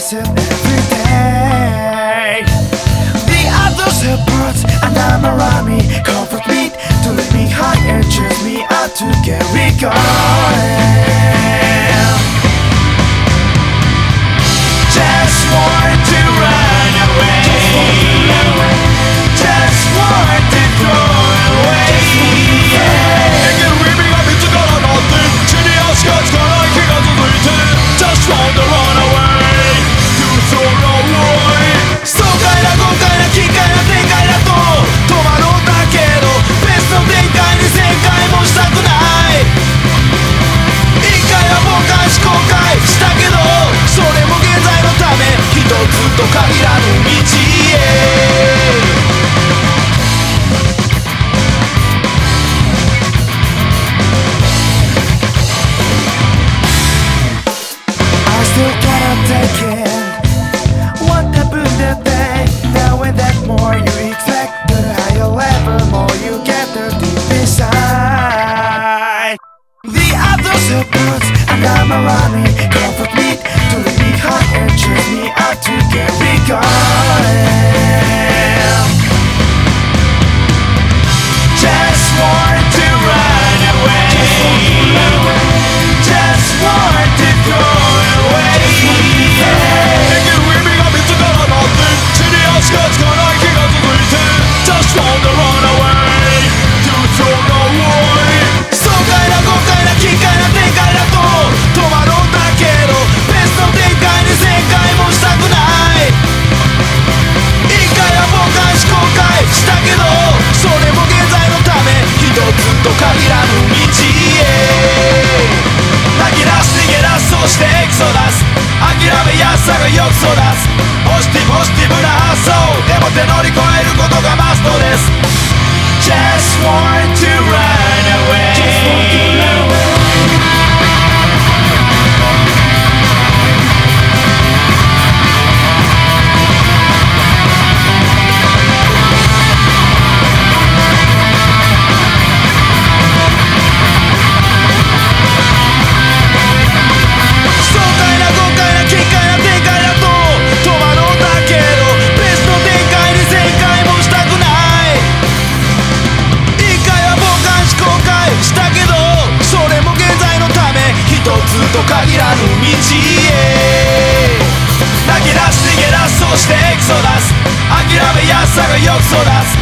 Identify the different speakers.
Speaker 1: face it every day. The others have words and I'm around me, comfort me to lead me high and choose me out to get me going. Just want to run away, just want to throw away. 내게 의미가 믿지가 않았네. 진이 아시가 지나간 기가続いて Just want to run away, to throw away. 爽快な豪快な奇怪な展開だと戸惑ったけどベストの展開に旋回もしたくない。一回は傍観し後悔したけどそれも現在のため一つと限らぬ道へ。I still cannot take it. What happened that day? Now and that more you expect, to the higher level more you get the deep inside. The others have words and I'm around me, comfort me to lead me high and choose me out to get me going. Just want to run away, just want to go away. 永遠の意味が見つからなくて地に足がつかない日が続いて Just want to run away, to throw away. 爽快な豪快な奇怪な展開だと戸惑ったけどベストの展開に旋回もしたくない。一回は傍観し後悔したけどそれも現在のため一つと限らぬ道へ。泣き出す逃げ出すそしてエクソダス諦めやすさがよく育つポジティブな発想でも手乗り越えることがマストです。 Just want to run away. Yo, so that's